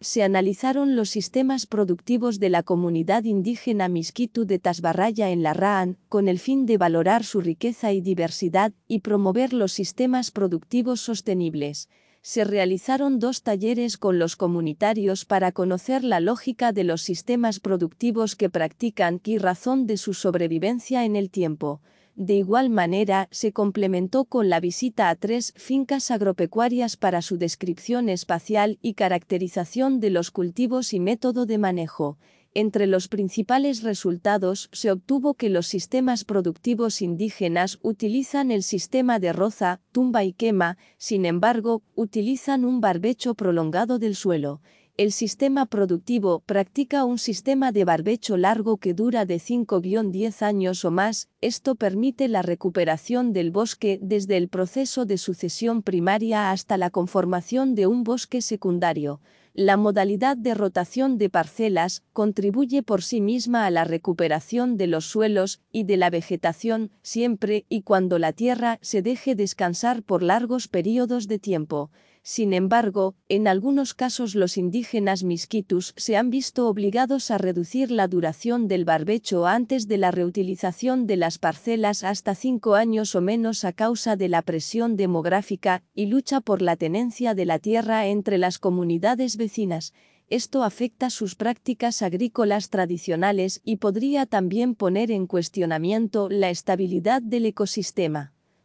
se analizaron los sistemas productivos de la comunidad indígena Miskitu de Tasbarraya en la Raan, con el fin de valorar su riqueza y diversidad y promover los sistemas productivos sostenibles. Se realizaron 2 talleres con los comunitarios para conocer la lógica de los sistemas productivos que practican y razón de su sobrevivencia en el tiempo. De igual manera, se complementó con la visita a 3 fincas agropecuarias para su descripción espacial y caracterización de los cultivos y método de manejo. Entre los principales resultados se obtuvo que los sistemas productivos indígenas utilizan el sistema de roza, tumba y quema, sin embargo, utilizan un barbecho prolongado del suelo. El sistema productivo practica un sistema de barbecho largo que dura de 5-10 años o más. Esto permite la recuperación del bosque desde el proceso de sucesión primaria hasta la conformación de un bosque secundario. La modalidad de rotación de parcelas contribuye por sí misma a la recuperación de los suelos y de la vegetación, siempre y cuando la tierra se deje descansar por largos periodos de tiempo. Sin embargo, en algunos casos los indígenas miskitus se han visto obligados a reducir la duración del barbecho antes de la reutilización de las parcelas hasta 5 años o menos a causa de la presión demográfica y lucha por la tenencia de la tierra entre las comunidades vecinas. Esto afecta sus prácticas agrícolas tradicionales y podría también poner en cuestionamiento la estabilidad del ecosistema.